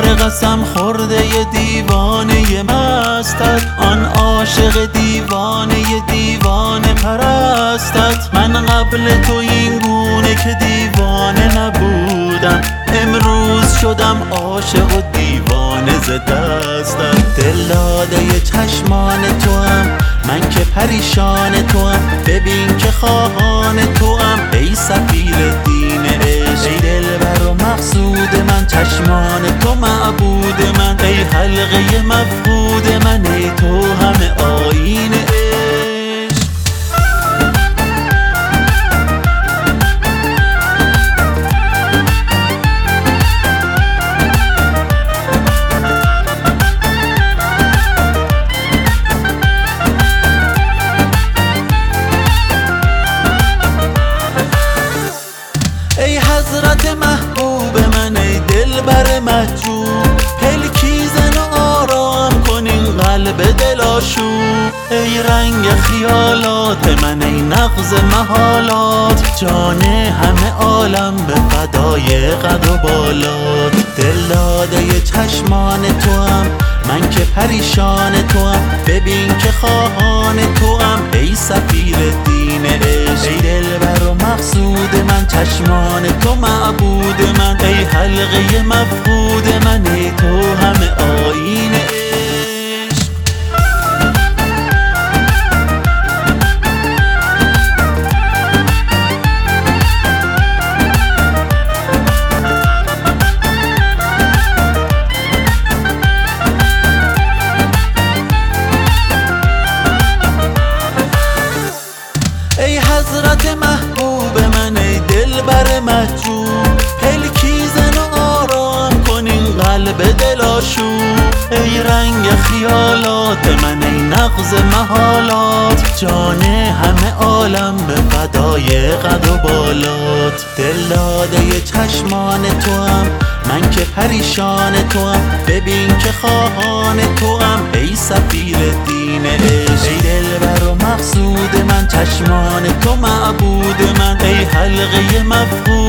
یار قسم خورده ی دیوانه مستت، آن عاشق دیوانه پرستت. من قبل تو این گونه که دیوانه نبودم، امروز شدم عاشق و دیوانه ز دستت. دل داده ی چشمان تو هم، من که پریشان تو هم، ببین که خواهان تو هم، ای سفیر دین عشق. ای دلبر و مقصود من، چشمان تو معبود من، ای حلقه مفقود من، ای تو همه آیین عشق. ای حضرت محبوب من، ای دلبر مهجور، پلکی زن و آرام کن این قلب دلاشور. ای رنگ خیالات من، ای نغز محالات، جان همه عالم به فدای قد و بالات. دل داده ی چشمان تو هم، من که پریشان تو هم، ببین که خواهان تو هم، ای سفیر دین عشق. ای دلبر و مقصود من، چشمان تو معبود من، ای حلقه مفقود من، ای تو همه آیین عشق. ای حضرت محبوب من، ای دلبر مهجور، پلکی زن و آرام کن این قلب دلاشور. ای رنگ خیالات من، ای نغز محالات، جان همه عالم به فدای قد و بالات. دل داده ی چشمان تو هم، من که پریشان تو هم، ببین که خواهان تو هم، ای سفیر دین عشق. ای دلبر و مقصود من، چشمان تو معبود من، ای حلقه مفقود